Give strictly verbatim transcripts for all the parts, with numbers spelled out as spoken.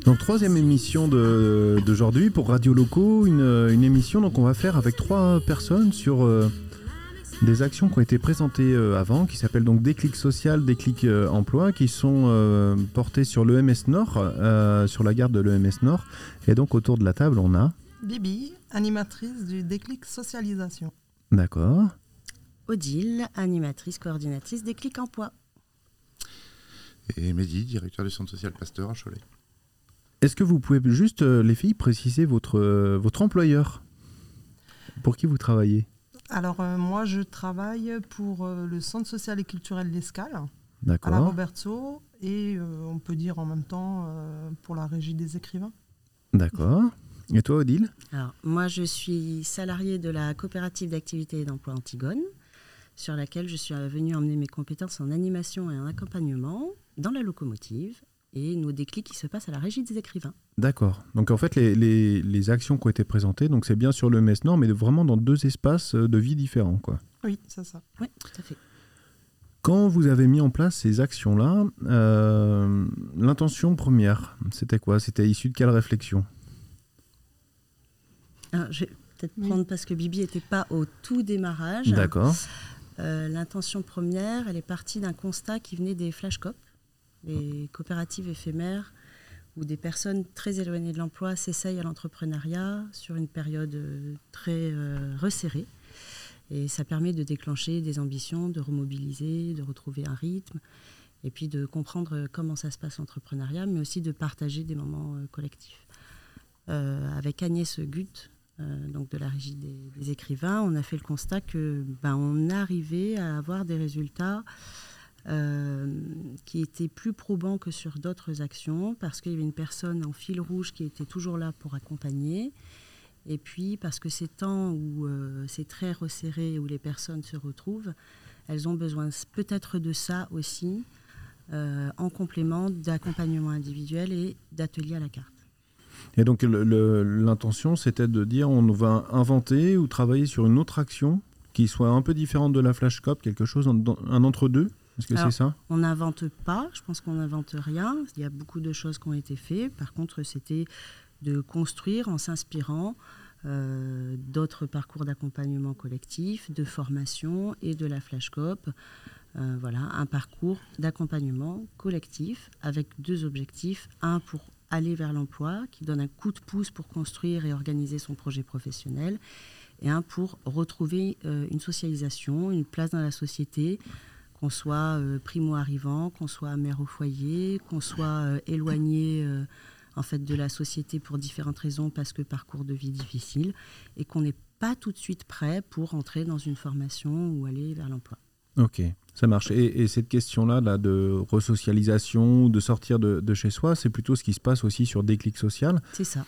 Donc troisième émission de, d'aujourd'hui pour Radio Locaux, une, une émission donc on va faire avec trois personnes sur euh, des actions qui ont été présentées euh, avant, qui s'appellent donc Déclic Social, Déclic euh, Emploi, qui sont euh, portées sur l'E M S Nord, euh, sur la gare de l'E M S Nord. Et donc autour de la table on a... Bibi, animatrice du Déclic Socialisation. D'accord. Odile, animatrice, coordinatrice Déclic Emploi. Et Mehdi, directeur du centre social Pasteur à Cholet. Est-ce que vous pouvez juste, euh, les filles, préciser votre, euh, votre employeur ? Pour qui vous travaillez ? Alors, euh, moi, je travaille pour euh, le centre social et culturel d'Escale, D'accord. à la Roberto, et euh, on peut dire en même temps euh, pour la régie des écrivains. D'accord. Et toi, Odile ? Alors, moi, je suis salariée de la coopérative d'activité et d'emploi Antigone, sur laquelle je suis venue emmener mes compétences en animation et en accompagnement dans la locomotive et nos déclics qui se passent à la régie des écrivains. D'accord. Donc en fait, les, les, les actions qui ont été présentées, donc c'est bien sur le M S Nord, mais vraiment dans deux espaces de vie différents, quoi. Oui, c'est ça. Oui, tout à fait. Quand vous avez mis en place ces actions-là, euh, l'intention première, c'était quoi ? C'était issu de quelle réflexion ? Alors, je vais peut-être Oui. prendre parce que Bibi n'était pas au tout démarrage. D'accord. Euh, l'intention première, elle est partie d'un constat qui venait des flashcop, les coopératives éphémères où des personnes très éloignées de l'emploi s'essayent à l'entrepreneuriat sur une période euh, très euh, resserrée. Et ça permet de déclencher des ambitions, de remobiliser, de retrouver un rythme, et puis de comprendre comment ça se passe l'entrepreneuriat, mais aussi de partager des moments euh, collectifs. Euh, avec Agnès Gutt, euh, donc de la régie des, des écrivains, on a fait le constat que ben, on arrivait à avoir des résultats Euh, qui était plus probant que sur d'autres actions parce qu'il y avait une personne en fil rouge qui était toujours là pour accompagner et puis parce que ces temps où euh, c'est très resserré, où les personnes se retrouvent, elles ont besoin peut-être de ça aussi euh, en complément d'accompagnement individuel et d'ateliers à la carte. Et donc le, le, l'intention, c'était de dire on va inventer ou travailler sur une autre action qui soit un peu différente de la Flashcop, quelque chose, en, un entre-deux. Est-ce que Alors, c'est ça ? On n'invente pas, je pense qu'on n'invente rien. Il y a beaucoup de choses qui ont été faites. Par contre, c'était de construire en s'inspirant euh, d'autres parcours d'accompagnement collectif, de formation et de la Flashcop. Euh, voilà, un parcours d'accompagnement collectif avec deux objectifs. Un pour aller vers l'emploi, qui donne un coup de pouce pour construire et organiser son projet professionnel. Et un pour retrouver euh, une socialisation, une place dans la société, qu'on soit euh, primo-arrivant, qu'on soit mère au foyer, qu'on soit euh, éloigné euh, en fait, de la société pour différentes raisons, parce que parcours de vie difficile, et qu'on n'est pas tout de suite prêt pour entrer dans une formation ou aller vers l'emploi. Ok, ça marche. Et, et cette question-là là, de resocialisation, de sortir de, de chez soi, c'est plutôt ce qui se passe aussi sur Déclic Social. C'est ça.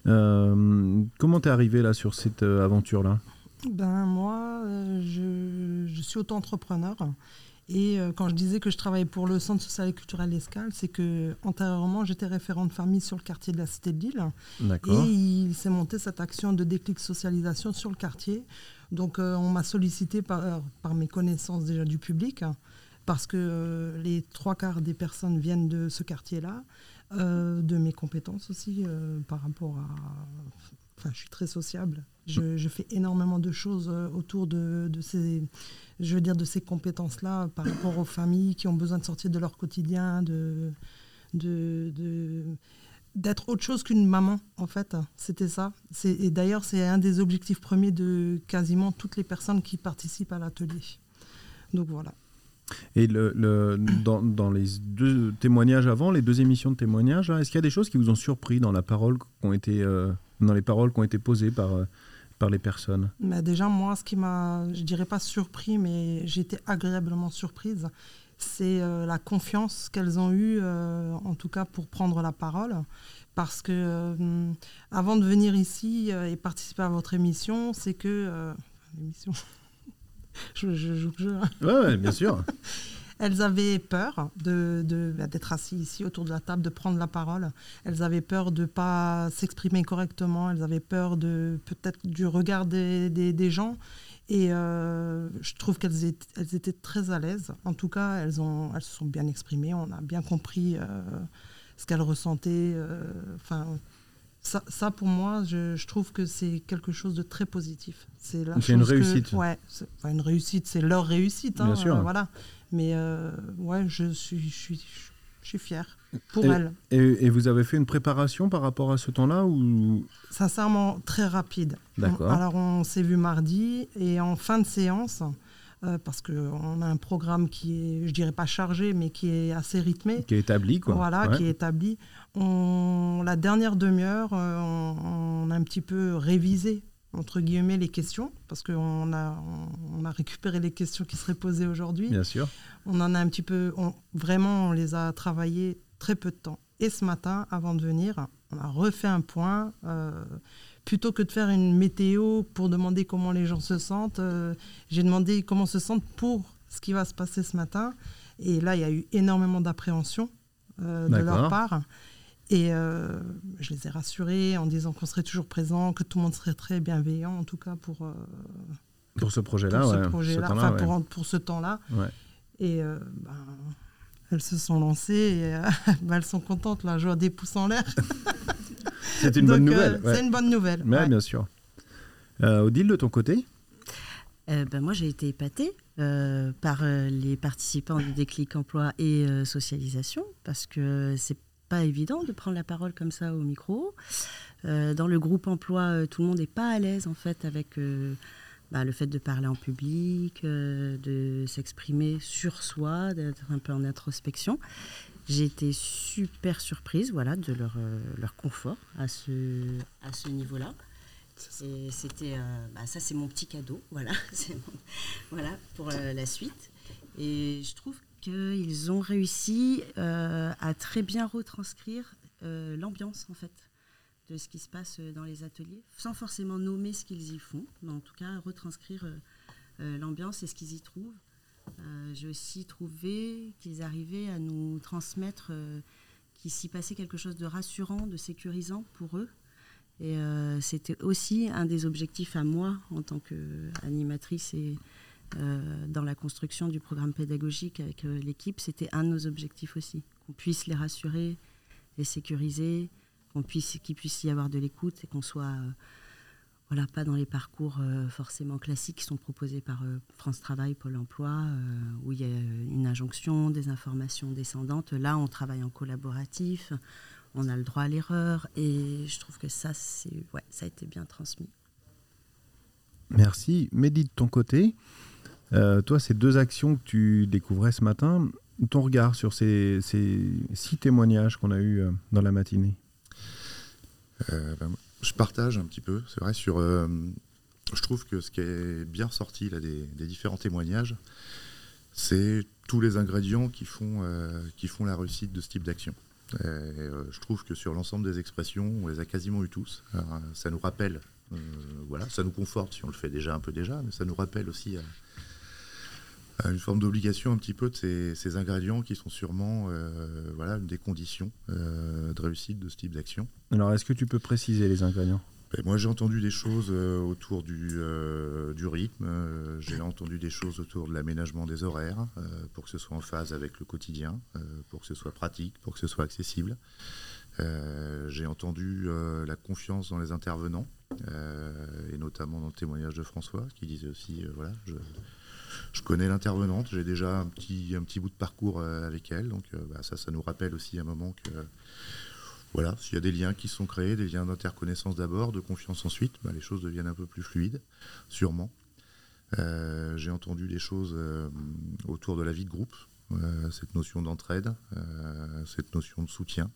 Euh, comment t'es arrivé là, sur cette euh, aventure-là ? Ben, moi, euh, je, je suis auto-entrepreneur. Et euh, quand je disais que je travaillais pour le Centre social et culturel d'Escale, c'est qu'antérieurement, j'étais référente famille sur le quartier de la Cité de Lille. D'accord. Et il s'est monté cette action de déclic socialisation sur le quartier. Donc, euh, on m'a sollicité par, par mes connaissances déjà du public, parce que euh, les trois quarts des personnes viennent de ce quartier-là, euh, de mes compétences aussi euh, par rapport à... Enfin, je suis très sociable. Je, je fais énormément de choses autour de, de ces, je veux dire, de ces compétences-là par rapport aux familles qui ont besoin de sortir de leur quotidien, de, de, de, d'être autre chose qu'une maman, en fait. C'était ça. C'est, et d'ailleurs, c'est un des objectifs premiers de quasiment toutes les personnes qui participent à l'atelier. Donc voilà. Et le, le, dans, dans les deux témoignages avant, les deux émissions de témoignages, là, est-ce qu'il y a des choses qui vous ont surpris dans la parole qui ont été... Euh dans les paroles qui ont été posées par, euh, par les personnes ? Mais déjà, moi, ce qui m'a, je dirais pas surpris, mais j'ai été agréablement surprise, c'est euh, la confiance qu'elles ont eue, euh, en tout cas pour prendre la parole. Parce que euh, avant de venir ici euh, et participer à votre émission, c'est que... Euh, l'émission je, je joue le jeu. Hein. Ouais, ouais, bien sûr. Elles avaient peur de, de, d'être assises ici autour de la table, de prendre la parole. Elles avaient peur de ne pas s'exprimer correctement. Elles avaient peur de, peut-être du regard des, des, des gens. Et euh, je trouve qu'elles étaient, elles étaient très à l'aise. En tout cas, elles, ont, elles se sont bien exprimées. On a bien compris euh, ce qu'elle ressentait. Enfin, euh, ça, ça, pour moi, je, je trouve que c'est quelque chose de très positif. C'est, la c'est une réussite. Que, ouais, c'est, enfin, une réussite, c'est leur réussite. Hein, Bien sûr. Euh, voilà. Mais euh, ouais, je suis, je suis, je suis fière pour et, elle. Et, et vous avez fait une préparation par rapport à ce temps-là ou... Sincèrement, très rapide. D'accord. Alors, on s'est vu mardi et en fin de séance, euh, parce qu'on a un programme qui est, je dirais pas chargé, mais qui est assez rythmé. Qui est établi, quoi. Voilà, ouais. qui est établi. On, la dernière demi-heure, euh, on, on a un petit peu révisé, entre guillemets, les questions, parce qu'on a, on, on a récupéré les questions qui seraient posées aujourd'hui. Bien sûr. On en a un petit peu, on, vraiment, on les a travaillées très peu de temps. Et ce matin, avant de venir, on a refait un point. Euh, plutôt que de faire une météo pour demander comment les gens se sentent, euh, j'ai demandé comment se sentent pour ce qui va se passer ce matin. Et là, il y a eu énormément d'appréhension euh, de leur part. Et euh, je les ai rassurés en disant qu'on serait toujours présent, que tout le monde serait très bienveillant, en tout cas pour, euh, pour ce projet-là. Pour ouais, ce projet-là, ce enfin ouais. pour, pour ce temps-là. Ouais. Et euh, ben, elles se sont lancées et euh, ben, elles sont contentes, là, je vois des pouces en l'air. C'est une Donc, bonne nouvelle. Euh, ouais. C'est une bonne nouvelle. Ouais, ouais. bien sûr. Euh, Odile, de ton côté euh, ben, Moi, j'ai été épatée euh, par euh, les participants du Déclic Emploi et euh, Socialisation, parce que c'est pas évident de prendre la parole comme ça au micro. Euh, dans le groupe emploi, euh, tout le monde n'est pas à l'aise en fait avec euh, bah, le fait de parler en public, euh, de s'exprimer sur soi, d'être un peu en introspection. J'ai été super surprise, voilà, de leur, euh, leur confort à ce, à ce niveau-là. Et c'était, euh, bah, ça c'est mon petit cadeau, voilà, c'est mon, voilà pour euh, la suite. Et je trouve qu'ils ont réussi euh, à très bien retranscrire euh, l'ambiance en fait de ce qui se passe dans les ateliers, sans forcément nommer ce qu'ils y font, mais en tout cas retranscrire euh, euh, l'ambiance et ce qu'ils y trouvent. Euh, j'ai aussi trouvé qu'ils arrivaient à nous transmettre euh, qu'il s'y passait quelque chose de rassurant, de sécurisant pour eux. Et euh, c'était aussi un des objectifs à moi en tant qu'animatrice et euh, dans la construction du programme pédagogique avec euh, l'équipe, c'était un de nos objectifs aussi, qu'on puisse les rassurer, les sécuriser, qu'on puisse, qu'il puisse y avoir de l'écoute et qu'on soit euh, voilà, pas dans les parcours euh, forcément classiques qui sont proposés par euh, France Travail, Pôle Emploi, euh, où il y a une injonction, des informations descendantes. Là, on travaille en collaboratif, on a le droit à l'erreur et je trouve que ça, c'est, ouais, ça a été bien transmis. Merci. Mehdi, de ton côté, euh, toi, ces deux actions que tu découvrais ce matin, ton regard sur ces, ces six témoignages qu'on a eus euh, dans la matinée euh, ben, Je partage un petit peu, c'est vrai, sur... Euh, je trouve que ce qui est bien ressorti là, des, des différents témoignages, c'est tous les ingrédients qui font, euh, qui font la réussite de ce type d'action. Et, euh, je trouve que sur l'ensemble des expressions, on les a quasiment eu tous. Alors, ça nous rappelle, euh, voilà, ça nous conforte si on le fait déjà un peu déjà, mais ça nous rappelle aussi à, à une forme d'obligation un petit peu de ces, ces ingrédients qui sont sûrement euh, voilà, une des conditions euh, de réussite de ce type d'action. Alors, est-ce que tu peux préciser les ingrédients ? Ben, moi, j'ai entendu des choses euh, autour du, euh, du rythme, euh, j'ai entendu des choses autour de l'aménagement des horaires, euh, pour que ce soit en phase avec le quotidien, euh, pour que ce soit pratique, pour que ce soit accessible. Euh, j'ai entendu euh, la confiance dans les intervenants, euh, et notamment dans le témoignage de François, qui disait aussi, euh, voilà, je, je connais l'intervenante, j'ai déjà un petit, un petit bout de parcours euh, avec elle, donc euh, bah, ça, ça nous rappelle aussi un moment que... Euh, Voilà, s'il y a des liens qui sont créés, des liens d'interconnaissance d'abord, de confiance ensuite, bah, les choses deviennent un peu plus fluides, sûrement. Euh, j'ai entendu des choses euh, autour de la vie de groupe, euh, cette notion d'entraide, euh, cette notion de soutien.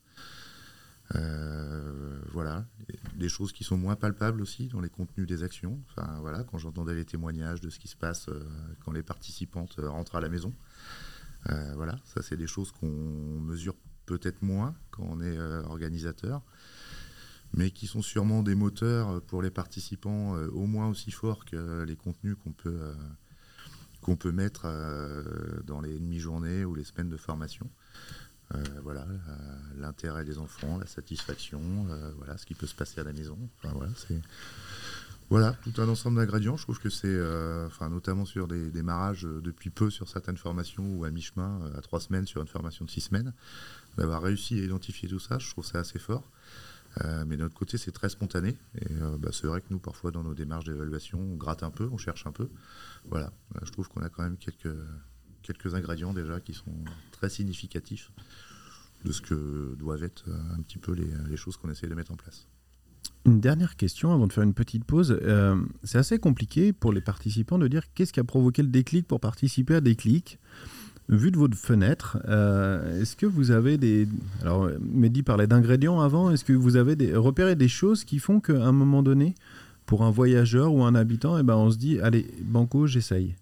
Euh, voilà, des choses qui sont moins palpables aussi dans les contenus des actions. Enfin, voilà, quand j'entendais les témoignages de ce qui se passe euh, quand les participantes euh, rentrent à la maison. Euh, voilà, ça c'est des choses qu'on mesure peut-être moins quand on est euh, organisateur, mais qui sont sûrement des moteurs pour les participants euh, au moins aussi forts que les contenus qu'on peut, euh, qu'on peut mettre euh, dans les demi-journées ou les semaines de formation. Euh, voilà, euh, l'intérêt des enfants, la satisfaction, euh, voilà, ce qui peut se passer à la maison. Enfin, voilà, c'est... Voilà, tout un ensemble d'ingrédients. Je trouve que c'est, euh, enfin, notamment sur des démarrages euh, depuis peu sur certaines formations ou à mi-chemin, euh, à trois semaines sur une formation de six semaines, d'avoir réussi à identifier tout ça, je trouve ça assez fort. Euh, mais de notre côté, c'est très spontané. Et euh, bah, c'est vrai que nous, parfois, dans nos démarches d'évaluation, on gratte un peu, on cherche un peu. Voilà, euh, je trouve qu'on a quand même quelques, quelques ingrédients déjà qui sont très significatifs de ce que doivent être euh, un petit peu les, les choses qu'on essaie de mettre en place. Une dernière question avant de faire une petite pause. Euh, c'est assez compliqué pour les participants de dire qu'est-ce qui a provoqué le déclic pour participer à Déclic. Vu de votre fenêtre, euh, est-ce que vous avez des... Alors, Mehdi parlait d'ingrédients avant. Est-ce que vous avez des... repéré des choses qui font qu'à un moment donné, pour un voyageur ou un habitant, eh ben, on se dit, allez, banco, j'essaye.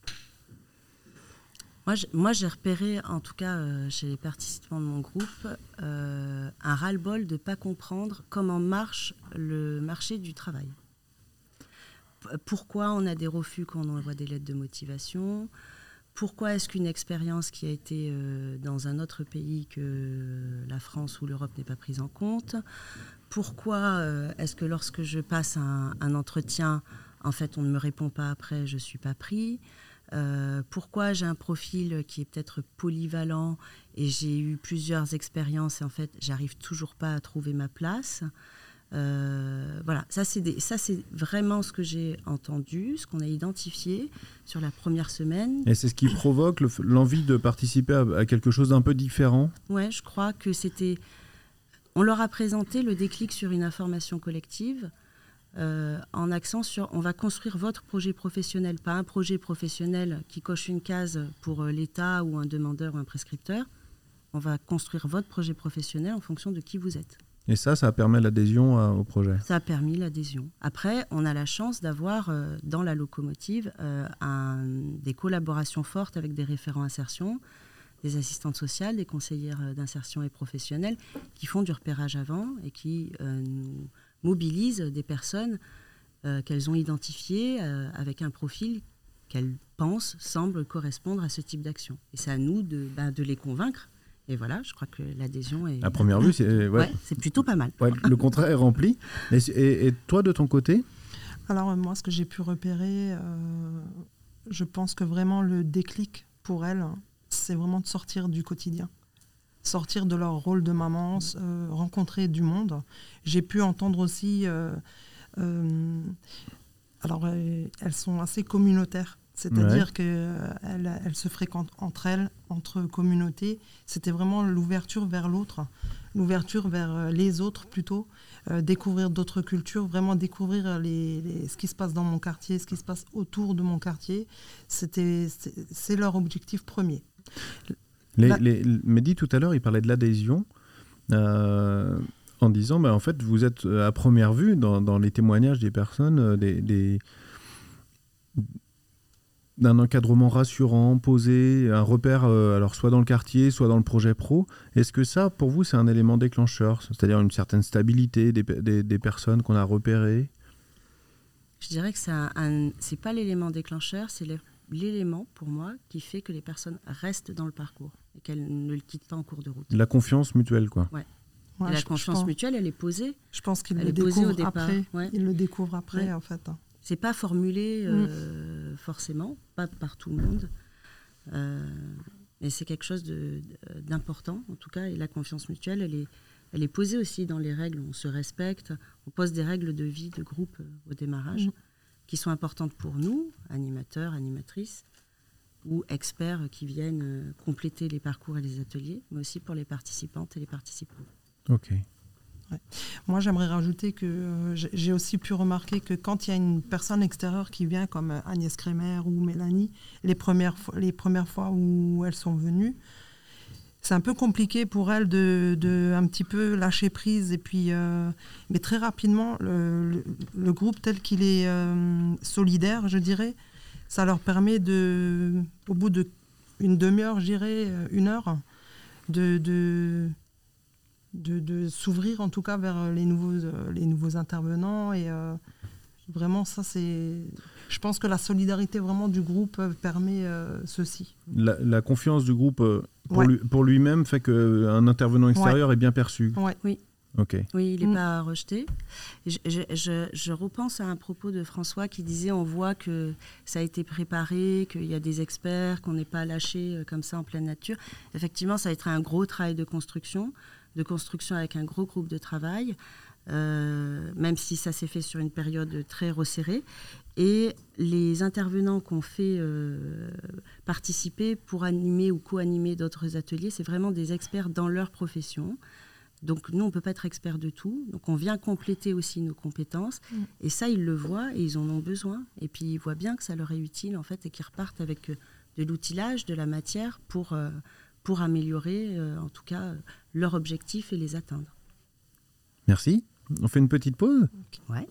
Moi, j'ai, moi, j'ai repéré, en tout cas euh, chez les participants de mon groupe, euh, un ras-le-bol de ne pas comprendre comment marche le marché du travail. P- pourquoi on a des refus quand on envoie des lettres de motivation ? Pourquoi est-ce qu'une expérience qui a été euh, dans un autre pays que la France ou l'Europe n'est pas prise en compte ? Pourquoi euh, est-ce que lorsque je passe un, un entretien, en fait, on ne me répond pas après, je ne suis pas pris ? Euh, pourquoi j'ai un profil qui est peut-être polyvalent et j'ai eu plusieurs expériences et en fait, j'arrive toujours pas à trouver ma place ? Euh, voilà, ça c'est, des, ça c'est vraiment ce que j'ai entendu, ce qu'on a identifié sur la première semaine. Et c'est ce qui provoque le, l'envie de participer à, à quelque chose d'un peu différent ? Ouais, je crois que c'était... On leur a présenté le déclic sur une information collective euh, en accent sur on va construire votre projet professionnel, pas un projet professionnel qui coche une case pour l'État ou un demandeur ou un prescripteur. On va construire votre projet professionnel en fonction de qui vous êtes. Et ça, ça permet l'adhésion à, au projet. Ça a permis l'adhésion. Après, on a la chance d'avoir euh, dans la locomotive euh, un, des collaborations fortes avec des référents insertion, des assistantes sociales, des conseillères d'insertion et professionnelles qui font du repérage avant et qui euh, nous mobilisent des personnes euh, qu'elles ont identifiées euh, avec un profil qu'elles pensent semble correspondre à ce type d'action. Et c'est à nous de, bah, de les convaincre. Et voilà, je crois que l'adhésion est... À première vue, c'est, ouais. Ouais, c'est plutôt pas mal. Ouais, le contrat est rempli. Et, et, et toi, de ton côté ? Alors, moi, ce que j'ai pu repérer, euh, je pense que vraiment le déclic pour elles, c'est vraiment de sortir du quotidien. Sortir de leur rôle de maman, euh, rencontrer du monde. J'ai pu entendre aussi... Euh, euh, alors, euh, elles sont assez communautaires. C'est-à-dire ouais. qu'elles elles se fréquentent entre elles, entre communautés. C'était vraiment l'ouverture vers l'autre, l'ouverture vers les autres plutôt, euh, découvrir d'autres cultures, vraiment découvrir les, les, ce qui se passe dans mon quartier, ce qui se passe autour de mon quartier. C'était, c'est, c'est leur objectif premier. Les, La... les, Mehdi, tout à l'heure, il parlait de l'adhésion. Euh, en disant, bah, en fait, vous êtes à première vue, dans, dans les témoignages des personnes, des... des d'un encadrement rassurant, posé, un repère, euh, alors soit dans le quartier, soit dans le projet pro. Est-ce que ça, pour vous, c'est un élément déclencheur ? C'est-à-dire une certaine stabilité des, des, des personnes qu'on a repérées ? Je dirais que c'est, un, un, c'est pas l'élément déclencheur, c'est l'élément, pour moi, qui fait que les personnes restent dans le parcours et qu'elles ne le quittent pas en cours de route. La confiance mutuelle, quoi. Ouais. Ouais, et la je, confiance je pense, mutuelle, elle est posée. Je pense qu'ils elle le découvrent au après. Ouais. Ils le découvrent après, ouais. en fait. C'est pas formulé euh, mmh. forcément, pas par tout le monde, euh, mais c'est quelque chose de, d'important en tout cas. Et la confiance mutuelle, elle est, elle est posée aussi dans les règles. On se respecte, on pose des règles de vie de groupe au démarrage mmh. qui sont importantes pour nous, animateurs, animatrices ou experts qui viennent compléter les parcours et les ateliers, mais aussi pour les participantes et les participants. Ok. Ouais. Moi, j'aimerais rajouter que euh, j'ai aussi pu remarquer que quand il y a une personne extérieure qui vient, comme Agnès Crémer ou Mélanie, les premières, fois, les premières fois où elles sont venues, c'est un peu compliqué pour elles de, de un petit peu lâcher prise. Et puis, euh, mais très rapidement, le, le, le groupe tel qu'il est euh, solidaire, je dirais, ça leur permet, de, au bout d'une demi-heure, je dirais, une heure, de... de De, de s'ouvrir en tout cas vers les nouveaux, euh, les nouveaux intervenants et euh, vraiment ça c'est je pense que la solidarité vraiment du groupe permet euh, ceci. La, la confiance du groupe euh, pour, ouais. lui, pour lui-même fait qu'un intervenant extérieur ouais. est bien perçu. Ouais. Oui, Ok. Oui, il n'est Mm. pas rejeté. Je, je, je, je repense à un propos de François qui disait on voit que ça a été préparé, qu'il y a des experts, qu'on n'est pas lâché euh, comme ça en pleine nature. Effectivement, ça a été un gros travail de construction, de construction avec un gros groupe de travail, euh, même si ça s'est fait sur une période très resserrée. Et les intervenants qu'on fait euh, participer pour animer ou co-animer d'autres ateliers, c'est vraiment des experts dans leur profession. Donc nous, on ne peut pas être expert de tout. Donc on vient compléter aussi nos compétences. Mmh. Et ça, ils le voient et ils en ont besoin. Et puis ils voient bien que ça leur est utile en fait et qu'ils repartent avec de l'outillage, de la matière pour, euh, pour améliorer euh, en tout cas leurs objectifs et les atteindre. Merci. On fait une petite pause ? Ouais.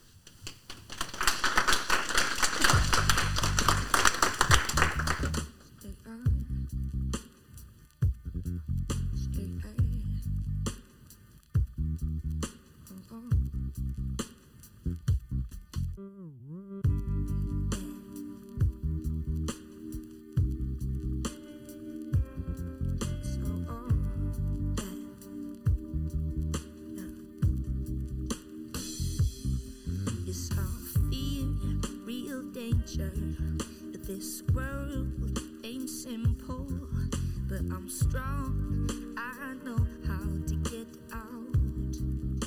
This world ain't simple, but I'm strong. I know how to get out,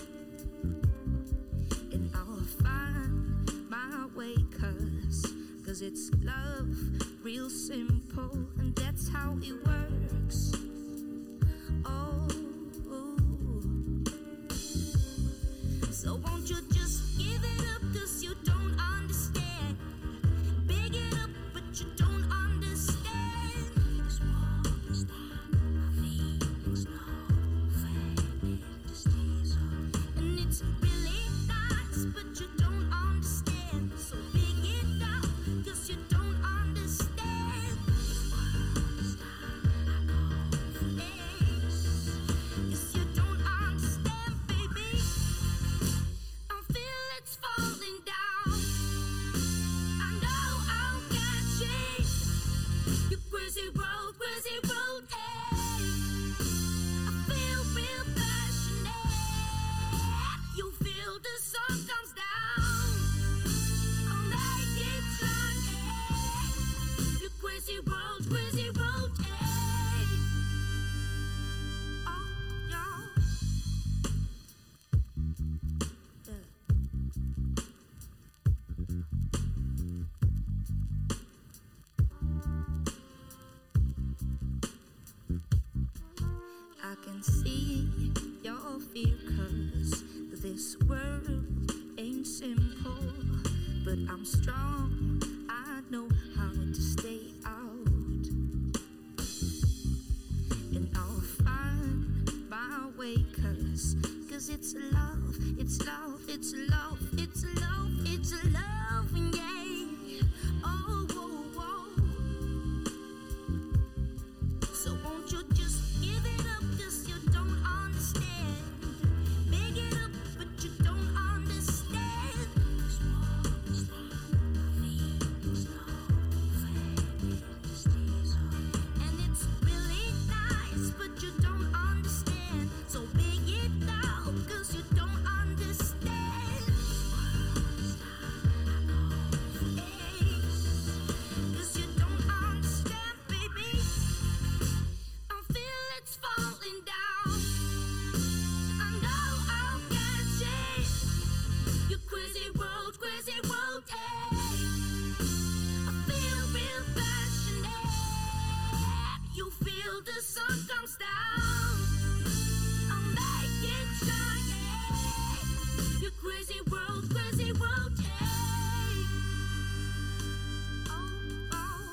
and I'll find my way, cause, cause it's love, real simple, and that's how it works. Oh, so won't you just give it up, cause you don't understand. Big it up, but you don't understand. This world is not my feelings, no fake stays up. And it's really nice, but you don't understand. So big it up, cause you don't understand. This world is not my confidence, cause you don't understand, baby. I feel it's falling down. I know I'll catch it. You crazy road, crazy road, hey. I feel real passionate. You feel the sun comes down. I'll make it shine, hey. You crazy road, crazy road, hey. Oh, yeah. I can see your fear, cause this world ain't simple, but I'm strong. I know how to stay out, and I'll find my way, cause, cause it's love, it's love, it's love, it's love, it's love, yeah. Oh, whoa, whoa. So won't you just give it up, cause you don't understand. Big it up, but you don't understand. This world is not my feelings, no fake stays up. And it's really nice, but you don't understand. So big it out, cause you don't understand. This world is not my confidence, cause you don't understand, baby. I feel it's falling down. I know I'll catch it. You crazy road, crazy road, hey. I feel real passionate. You feel the sun comes down. I'll make it shine, yeah. You crazy road, crazy road, hey. Oh, oh.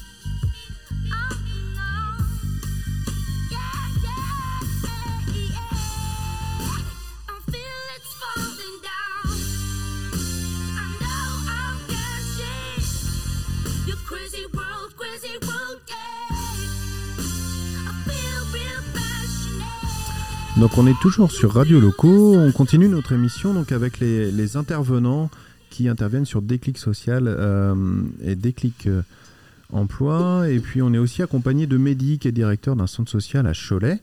Yeah, yeah, yeah. Donc on est toujours sur Radio Locaux, on continue notre émission donc avec les, les intervenants qui interviennent sur Déclic Social euh, et Déclic euh, Emploi. Et puis on est aussi accompagné de Mehdi qui est directeur d'un centre social à Cholet.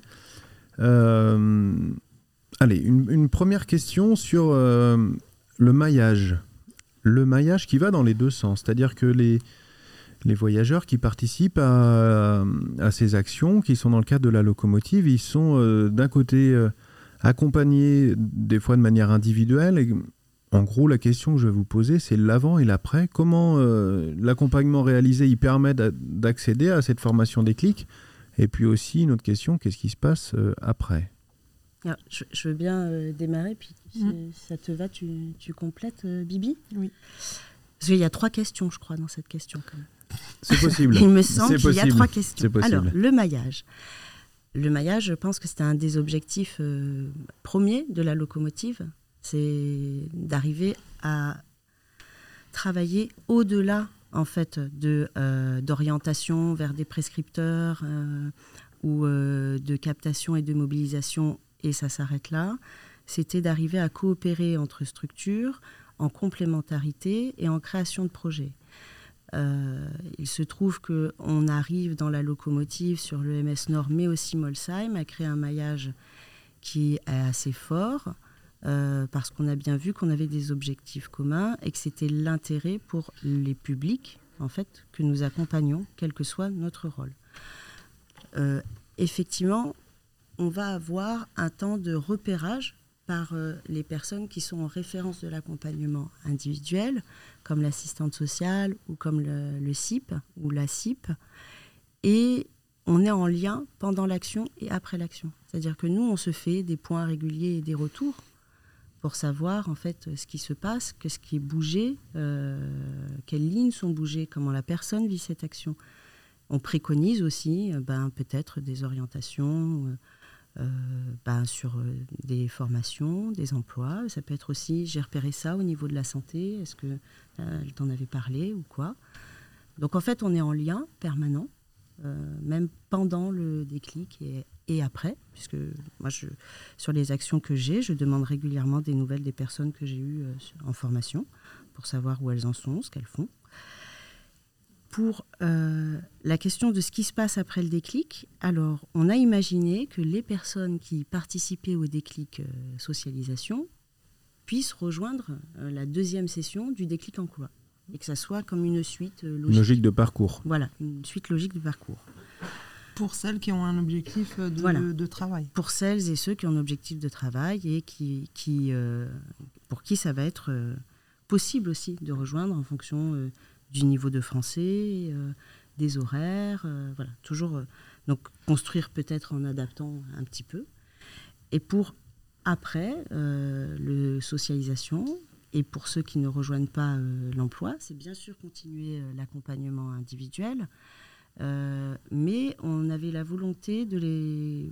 Euh, allez, une, une première question sur euh, le maillage. Le maillage qui va dans les deux sens, c'est-à-dire que les, les voyageurs qui participent à, à ces actions, qui sont dans le cadre de la locomotive, ils sont euh, d'un côté euh, accompagnés des fois de manière individuelle. Et, en gros, la question que je vais vous poser, c'est l'avant et l'après. Comment euh, l'accompagnement réalisé il permet d'a- d'accéder à cette formation Déclic? Et puis aussi, une autre question, qu'est-ce qui se passe euh, après? Alors, je, je veux bien euh, démarrer, puis si Mm. ça te va, tu, tu complètes, euh, Bibi? Oui. Parce qu'il y a trois questions, je crois, dans cette question. Quand même. C'est possible. Il me semble C'est qu'il y a possible. trois questions. C'est possible. Alors, le maillage. Le maillage, je pense que c'était un des objectifs euh, premiers de la locomotive. C'est d'arriver à travailler au-delà, en fait, de, euh, d'orientation vers des prescripteurs euh, ou euh, de captation et de mobilisation, et ça s'arrête là. C'était d'arriver à coopérer entre structures en complémentarité et en création de projets. Euh, il se trouve qu'on arrive dans la locomotive sur le M S Nord, mais aussi Molsheim, à créer un maillage qui est assez fort, euh, parce qu'on a bien vu qu'on avait des objectifs communs et que c'était l'intérêt pour les publics, en fait, que nous accompagnons, quel que soit notre rôle. Euh, effectivement, on va avoir un temps de repérage par euh, les personnes qui sont en référence de l'accompagnement individuel, comme l'assistante sociale ou comme le, le C I P ou la C I P. Et on est en lien pendant l'action et après l'action. C'est-à-dire que nous, on se fait des points réguliers et des retours pour savoir en fait ce qui se passe, que ce qui est bougé, euh, quelles lignes sont bougées, comment la personne vit cette action. On préconise aussi euh, ben, peut-être des orientations euh, Euh, ben, sur euh, des formations, des emplois. Ça peut être aussi, j'ai repéré ça au niveau de la santé, est-ce que euh, elle t'en avait parlé ou quoi. Donc en fait, on est en lien permanent, euh, même pendant le déclic et, et après, puisque moi, je, sur les actions que j'ai, je demande régulièrement des nouvelles des personnes que j'ai eues euh, en formation pour savoir où elles en sont, ce qu'elles font. Pour euh, la question de ce qui se passe après le déclic, alors on a imaginé que les personnes qui participaient au déclic euh, socialisation puissent rejoindre euh, la deuxième session du déclic emploi et que ça soit comme une suite euh, logique. Logique de parcours. Voilà, une suite logique de parcours. Pour celles qui ont un objectif de, Voilà. de travail. Pour celles et ceux qui ont un objectif de travail et qui, qui, euh, pour qui ça va être euh, possible aussi de rejoindre en fonction euh, du niveau de français, euh, des horaires, euh, voilà, toujours euh, donc construire peut-être en adaptant un petit peu. Et pour après, euh, le socialisation, et pour ceux qui ne rejoignent pas euh, l'emploi, c'est bien sûr continuer euh, l'accompagnement individuel, euh, mais on avait la volonté de les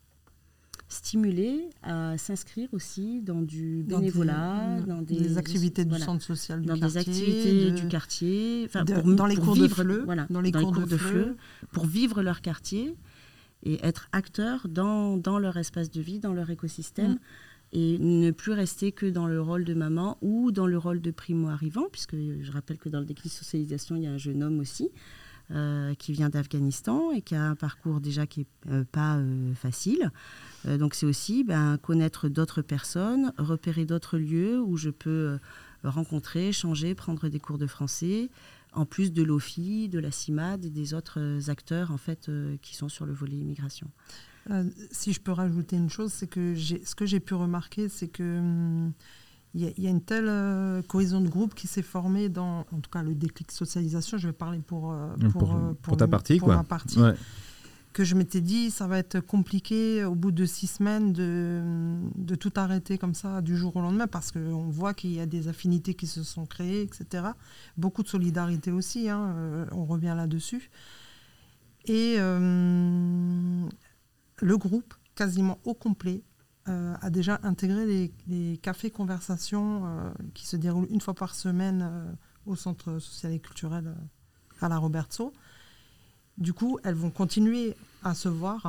stimuler à s'inscrire aussi dans du Dans bénévolat, des, dans des, des activités du voilà, centre social du dans quartier. des activités de- du quartier, enfin, de- pour, dans les pour cours de vivre, FLE, voilà, dans les cours de FLE. pour vivre leur quartier et être acteurs dans, dans leur espace de vie, dans leur écosystème, Mm. et ne plus rester que dans le rôle de maman ou dans le rôle de primo-arrivant, puisque je rappelle que dans le déclic socialisation, il y a un jeune homme aussi, Euh, qui vient d'Afghanistan et qui a un parcours déjà qui n'est euh, pas euh, facile. Euh, donc c'est aussi ben, connaître d'autres personnes, repérer d'autres lieux où je peux euh, rencontrer, échanger, prendre des cours de français, en plus de l'O F I, de la CIMAD et des autres euh, acteurs en fait, euh, qui sont sur le volet immigration. Euh, si je peux rajouter une chose, c'est que j'ai, ce que j'ai pu remarquer, c'est que hum, il y, a- il y a une telle euh, cohésion de groupe qui s'est formée dans, en tout cas, le déclic socialisation. Je vais parler pour euh, pour, Pour- euh, pour ta le- partie, pour quoi. ma partie, Ouais. que je m'étais dit, ça va être compliqué au bout de six semaines de de tout arrêter comme ça du jour au lendemain, parce qu'on voit qu'il y a des affinités qui se sont créées, et cetera. Beaucoup de solidarité aussi, hein, euh, on revient là-dessus. Et euh, le groupe, quasiment au complet, euh, a déjà intégré les, les cafés conversations euh, qui se déroulent une fois par semaine euh, au Centre social et culturel euh, à la Robertso. Du coup, elles vont continuer à se voir hein,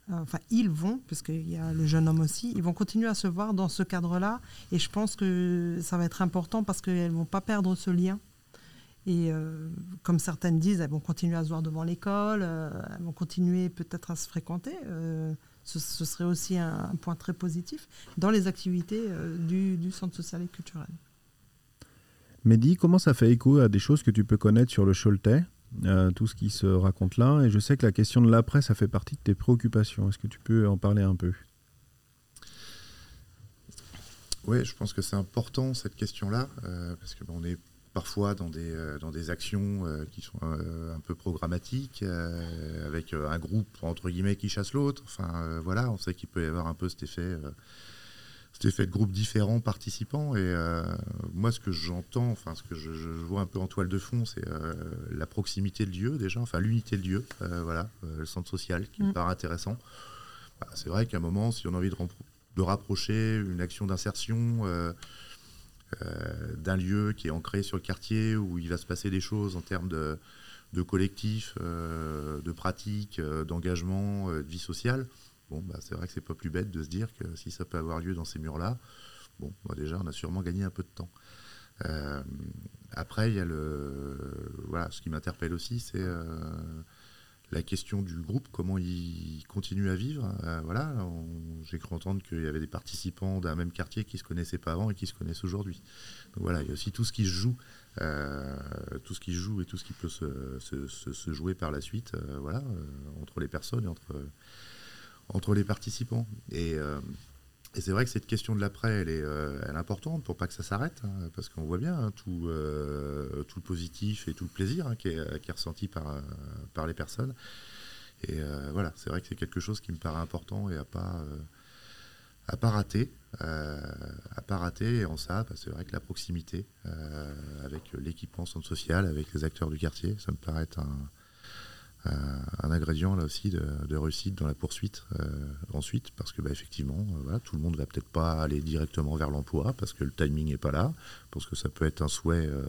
enfin ils vont, parce qu'il y a le jeune homme aussi, ils vont continuer à se voir dans ce cadre-là. Et je pense que ça va être important parce qu'elles ne vont pas perdre ce lien. Et euh, comme certaines disent, elles vont continuer à se voir devant l'école, euh, elles vont continuer peut-être à se fréquenter. Euh, ce, ce serait aussi un, un point très positif dans les activités euh, du, du centre social et culturel. Mehdi, comment ça fait écho à des choses que tu peux connaître sur le Choletais, euh, tout ce qui se raconte là? Et je sais que la question de l'après, ça fait partie de tes préoccupations. Est-ce que tu peux en parler un peu? Oui, je pense que c'est important cette question-là, euh, parce que bon, on est parfois dans des, euh, dans des actions euh, qui sont euh, un peu programmatiques, euh, avec euh, un groupe, entre guillemets, qui chasse l'autre. Enfin, euh, voilà, on sait qu'il peut y avoir un peu cet effet, euh, cet effet de groupe différents participants. Et euh, moi, ce que j'entends, enfin, ce que je, je vois un peu en toile de fond, c'est euh, la proximité de lieu, déjà, enfin, l'unité de lieu, euh, voilà, euh, le centre social, qui mmh. me paraît intéressant. Bah, c'est vrai qu'à un moment, si on a envie de, de rapprocher une action d'insertion, euh, Euh, d'un lieu qui est ancré sur le quartier où il va se passer des choses en termes de, de collectif, euh, de pratique, euh, d'engagement, euh, de vie sociale. Bon, bah, c'est vrai que c'est pas plus bête de se dire que si ça peut avoir lieu dans ces murs-là, bon, bah, déjà on a sûrement gagné un peu de temps. Euh, après, il y a le, voilà, ce qui m'interpelle aussi, c'est euh, la question du groupe, comment il continue à vivre. Euh, voilà, on, j'ai cru entendre qu'il y avait des participants d'un même quartier qui ne se connaissaient pas avant et qui se connaissent aujourd'hui. Donc voilà, il y a aussi tout ce qui se joue, euh, tout ce qui se joue et tout ce qui peut se, se, se, se jouer par la suite, euh, voilà, euh, entre les personnes et entre, entre les participants. Et, euh, et c'est vrai que cette question de l'après, elle est, euh, elle est importante pour pas que ça s'arrête, hein, parce qu'on voit bien hein, tout, euh, tout le positif et tout le plaisir hein, qui, est, qui est ressenti par, euh, par les personnes. Et euh, voilà, c'est vrai que c'est quelque chose qui me paraît important et à pas, euh, à pas rater. Euh, à pas rater. Et en ça, bah, c'est vrai que la proximité euh, avec l'équipement centre social, avec les acteurs du quartier, ça me paraît être un, un, un ingrédient là aussi de, de réussite dans la poursuite euh, ensuite, parce que bah, effectivement, euh, voilà, tout le monde ne va peut-être pas aller directement vers l'emploi parce que le timing n'est pas là, parce que ça peut être un souhait euh,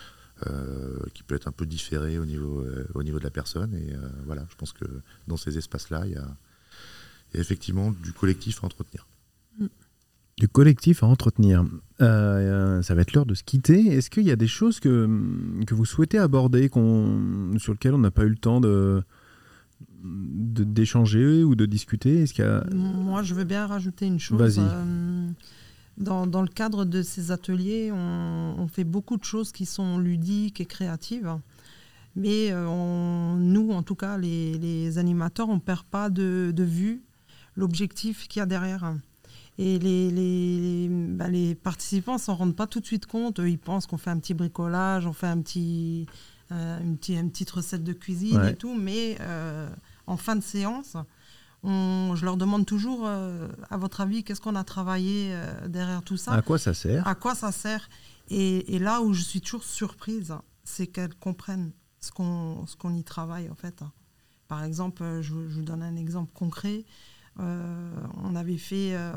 Euh, qui peut être un peu différé au niveau, euh, au niveau de la personne. Et euh, voilà, je pense que dans ces espaces-là, il y a, il y a effectivement du collectif à entretenir. Du collectif à entretenir. Euh, ça va être l'heure de se quitter. Est-ce qu'il y a des choses que, que vous souhaitez aborder, qu'on, sur lesquelles on n'a pas eu le temps de, de, d'échanger ou de discuter? Est-ce qu'il y a... Moi, je veux bien rajouter une chose. Vas-y. Euh, Dans, dans le cadre de ces ateliers, on, on fait beaucoup de choses qui sont ludiques et créatives. Mais euh, on, nous, en tout cas, les, les animateurs, on ne perd pas de, de vue l'objectif qu'il y a derrière. Et les, les, bah, les participants ne s'en rendent pas tout de suite compte. Eux, ils pensent qu'on fait un petit bricolage, on fait un petit, euh, une, petite, une petite recette de cuisine Ouais. et tout. Mais euh, en fin de séance... On, je leur demande toujours, euh, à votre avis, qu'est-ce qu'on a travaillé euh, derrière tout ça? À quoi ça sert? À quoi ça sert? et, et là où je suis toujours surprise, c'est qu'elles comprennent ce qu'on, ce qu'on y travaille, en fait. Par exemple, je, je vous donne un exemple concret. Euh, on avait fait euh,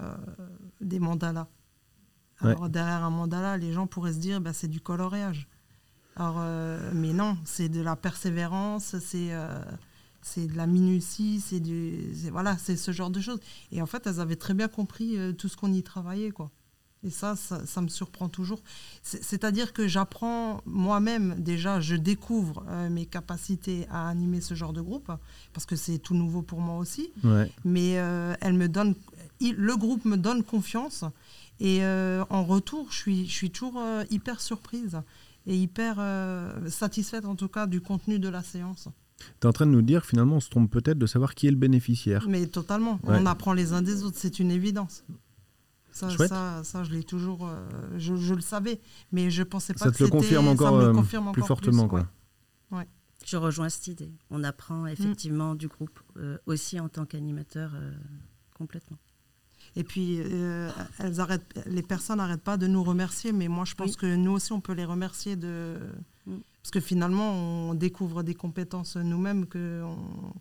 des mandalas. Alors, ouais. Derrière un mandala, les gens pourraient se dire, bah, c'est du coloriage. Alors, euh, mais non, c'est de la persévérance, c'est... Euh, c'est de la minutie, c'est du, c'est, voilà, c'est ce genre de choses. Et en fait, elles avaient très bien compris euh, tout ce qu'on y travaillait, quoi. Et ça, ça, ça me surprend toujours. C'est, c'est-à-dire que j'apprends moi-même, déjà, je découvre euh, mes capacités à animer ce genre de groupe, parce que c'est tout nouveau pour moi aussi. Ouais. Mais euh, elle me donne, il, le groupe me donne confiance. Et euh, en retour, je suis, je suis toujours euh, hyper surprise et hyper euh, satisfaite, en tout cas, du contenu de la séance. Tu es en train de nous dire, finalement, on se trompe peut-être de savoir qui est le bénéficiaire. Mais totalement. Ouais. On apprend les uns des autres, c'est une évidence. Ça, ça, ça je l'ai toujours... Euh, je, je le savais, mais je ne pensais pas ça que te le c'était... confirme encore, ça me le euh, confirme encore plus fortement, plus, quoi. Ouais. Ouais. Je rejoins cette idée. On apprend effectivement mmh. du groupe, euh, aussi en tant qu'animateur, euh, complètement. Et puis, euh, elles arrêtent, les personnes n'arrêtent pas de nous remercier, mais moi, je pense oui. que nous aussi, on peut les remercier de... Mmh. Parce que finalement, on découvre des compétences nous-mêmes qu'on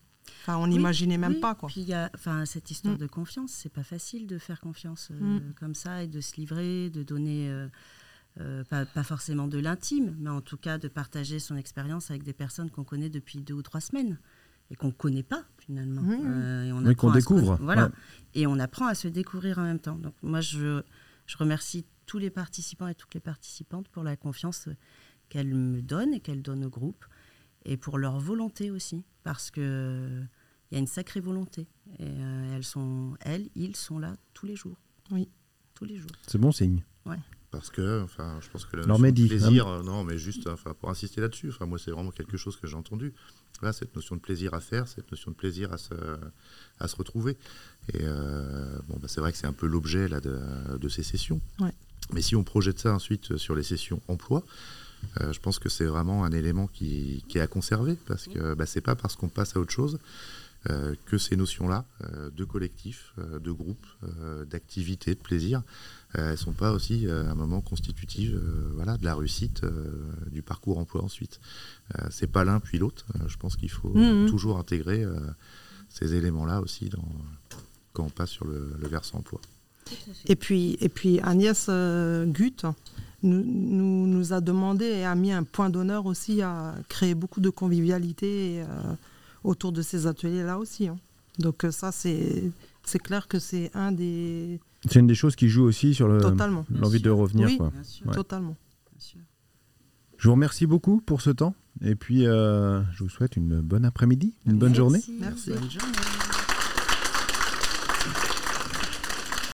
on n'imaginait oui, même oui. pas. Quoi. Puis il y a cette histoire mmh. de confiance. C'est pas facile de faire confiance euh, mmh. comme ça et de se livrer, de donner, euh, euh, pas, pas forcément de l'intime, mais en tout cas de partager son expérience avec des personnes qu'on connaît depuis deux ou trois semaines. et qu'on ne connaît pas finalement. Oui, oui. Euh, et on Oui, qu'on apprend à se découvre. conna- Voilà. Ouais. Et on apprend à se découvrir en même temps. Donc moi, je, je remercie tous les participants et toutes les participantes pour la confiance qu'elles me donnent et qu'elles donnent au groupe, et pour leur volonté aussi, parce qu'il y a une sacrée volonté. Et euh, elles, sont, elles, ils sont là tous les jours. Oui. Tous les jours. C'est bon signe. Parce que, enfin, je pense que la Alors, notion Mehdi, de plaisir, euh, non, mais juste, enfin, pour insister là-dessus, enfin, moi, c'est vraiment quelque chose que j'ai entendu. Là, cette notion de plaisir à faire, cette notion de plaisir à se, à se retrouver. Et euh, bon, bah, c'est vrai que c'est un peu l'objet là de, de ces sessions. Ouais. Mais si on projette ça ensuite sur les sessions emploi, euh, je pense que c'est vraiment un élément qui, qui est à conserver, parce que bah, c'est pas parce qu'on passe à autre chose euh, que ces notions-là euh, de collectif, euh, de groupe, euh, d'activité, de plaisir, euh, elles ne sont pas aussi euh, un moment constitutif euh, voilà, de la réussite euh, du parcours emploi ensuite. Euh, c'est pas l'un puis l'autre. Euh, je pense qu'il faut Mmh. euh, toujours intégrer euh, ces éléments-là aussi dans, quand on passe sur le, le versant emploi. Et puis, et puis Agnès euh, Gutt nous, nous, nous a demandé et a mis un point d'honneur aussi à créer beaucoup de convivialité euh, autour de ces ateliers-là aussi. Hein. Donc euh, ça, c'est, c'est clair que c'est un des... C'est une des choses qui joue aussi sur le- Totalement. l'envie de Bien sûr. revenir. Oui. Quoi. Bien sûr. Ouais. Totalement. Bien sûr. Je vous remercie beaucoup pour ce temps. Et puis, euh, je vous souhaite une bonne après-midi, une bonne Merci. journée. Merci. Bonne journée.